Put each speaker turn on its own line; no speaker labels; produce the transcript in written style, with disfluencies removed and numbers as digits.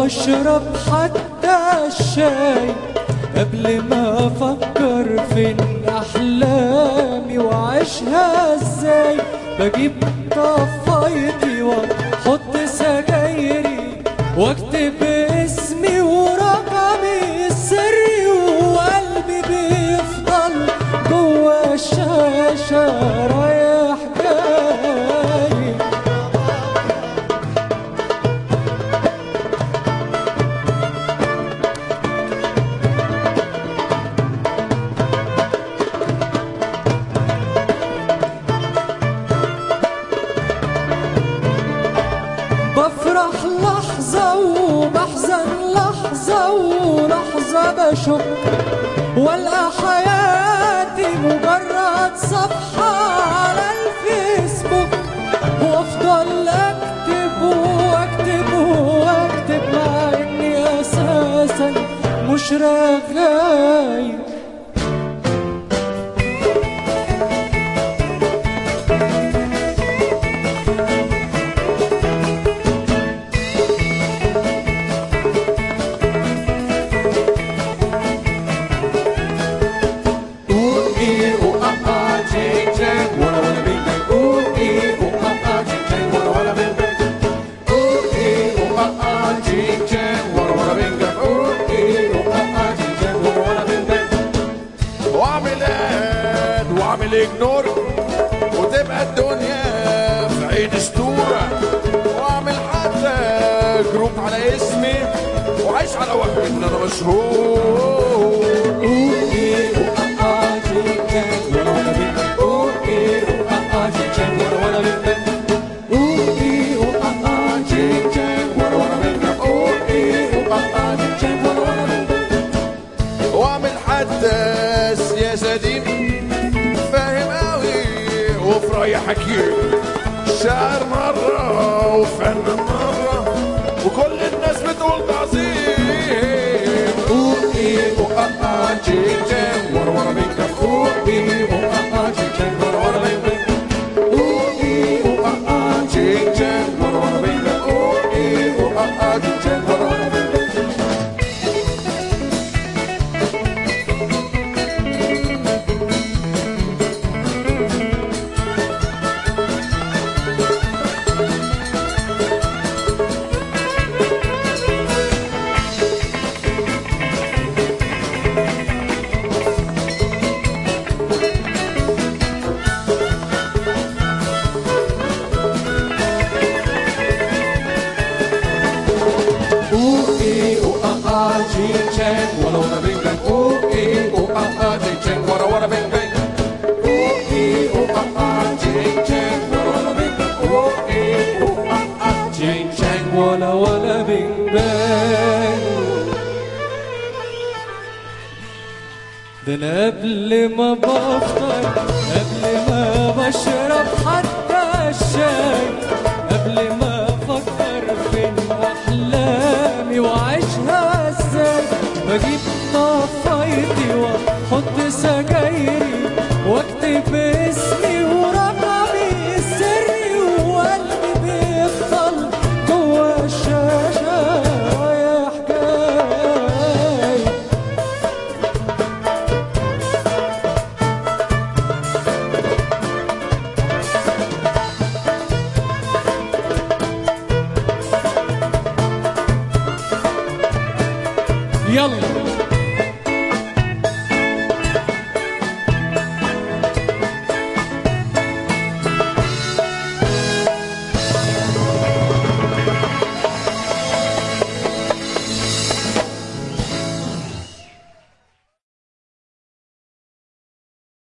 بشرب حتى الشاي قبل ما افكر في احلامي واعيشها ازاي. بجيب طفايتي واحط سجايري واكتب اسمي ورقمي السري وقلبي بيفضل جوا الشاشة رايح جاي. بفرح لحظة وبحزن لحظة ولحظة بشك والقى حياتي مجرد صفحة على الفيسبوك وافضل اكتب واكتب واكتب مع اني اساسا مش رغاي.
واعمل اجنور وتبقى الدنيا في عيد اسطوره، واعمل حتى جروب على اسمي وعايش على وهم ان انا مشهور. واعمل حتى سياسه دين فاهم قوي وفي راي حكيم، شاعر مره وفنان مره وكل الناس بتقول تعظيم. اوقي وقطع جيجان ورا ورا بينك اوقي وقطع جيجان ورا ورا بينك اوقي وقطع جيجان ورا ورا بينك اوقي وقطع جيجان ورا ورا بينك. Walla walla bing bang, ooh ee ooh jing jing, walla walla bing bang, ooh ee ooh jing jing, walla walla bing bang, ooh ee jing jing, walla walla bing bang. ده أنا قبل ما بفطر قبل ما بشرب حتى الشاي قبل ما افكر في احلامي واعيشها ازاي. بجيب طفايتي واحط سجايري واكتب اسمي ورقمي السري وقلبي بيفضل جوا الشاشة رايح جاي. يلا